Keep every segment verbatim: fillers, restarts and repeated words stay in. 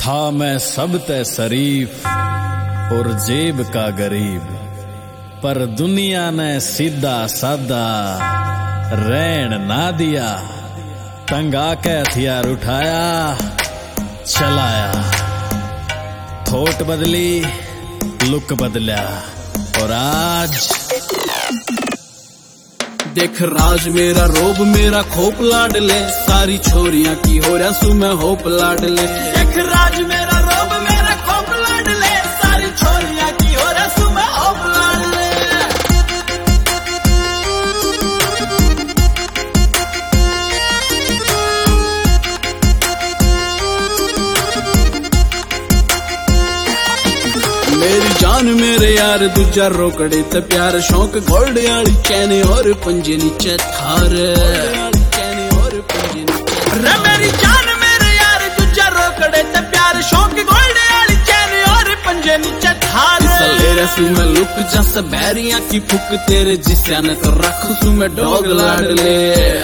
था मैं सब ते शरीफ और जेब का गरीब, पर दुनिया ने सीधा साधा रहन ना दिया। तंग आके हथियार उठाया, चलाया, थोट बदली, लुक बदला, और आज देख राज मेरा रोब मेरा खोप लाडले, सारी छोरियां की हो रहा सु मैं होप लाडले। देख राज मेरा रोब मेरा खोप लाडले, सारी छोरियां की हो रहा सु मैं होप लाडले। मेरी जान मेरे यार दूजा रोकड़े ते प्यार, शौक गोल्ड आली चैन और पंजे नीचे थार। रे मेरी जान मेरे यार दूजा रोकड़े ते प्यार, शौक गोल्ड आली चैन और पंजे नीचे थार। सलेरा सु मैं लुक जस बैरियां की फुक, तेरे जिस्या ने तो रख सु मैं डॉग लाडले।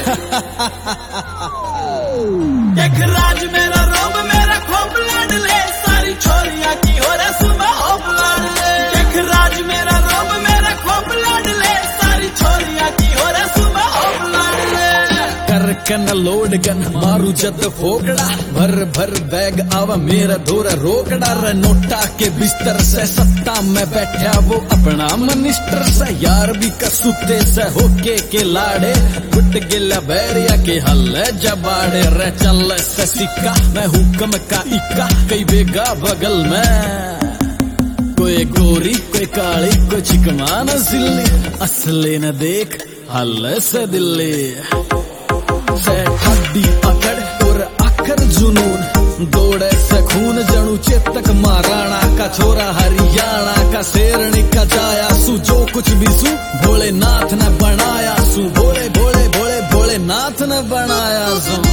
देख राज मेरा रोब मेरा खोप लाडले, सारी छोरियां की हो रहा सु मैं होप लाडले। देख राज मेरा रोब मेरा खोप लाडले, सारी छोरियां की हो रहा सु मैं होप लाडले। कर कन लोड गन मारू जद फोकड़ा, भर भर बैग आवा मेरा धोरा रोकड़ा। रे नोटा के बिस्तर से सत्ता में बैठा वो अपना मिनिस्टर से, यार भी कसूते से होके के लाड़े, गुट गिला बैरिया के हल्ले जबाड़े। रे चल से सिक्का मैं हुक्म का इक्का, कई बेगा बगल में, कोई गोरी कोई काली कोई चिकमान सिल्ली, असले न देख हल्ले से दिल्ली। से हड्डी अकड़ और आखर जुनून, दौड़े से खून जणू चेतक महाराणा का छोरा, हरियाणा का शेरनी का जाया सू, जो कुछ भी सू भोलेनाथ ने बनाया सू, भोले भोले भोले भोलेनाथ ने बनाया सू।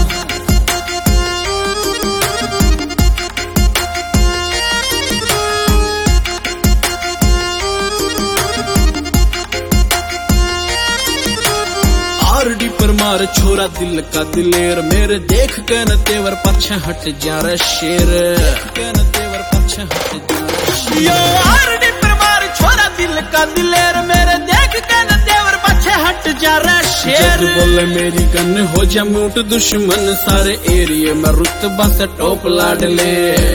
आरडी पर मार छोरा दिल का दिलेर, मेरे देख के न तेवर पछे हट जा रे शेर। के न तेवर पछे हट जा रे शेर। यो आरडी पर मार छोरा दिल का दिलेर, मेरे देख के न तेवर पछे हट जा रे शेर। जब बोले मेरी गन हो जा मूट दुश्मन, सारे एरिया में रुतबा से टॉप लाडले।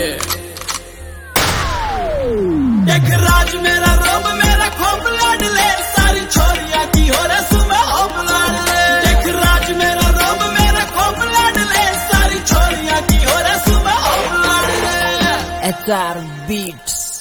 देख राज मेरा रोब मेरा खोप लाडले, सारी छोरियां की हो रहा सु मैं होप लाडले। देख राज मेरा रोब मेरा खोप लाडले, सारी छोरियां की हो रहा सु मैं होप लाडले। H R beats.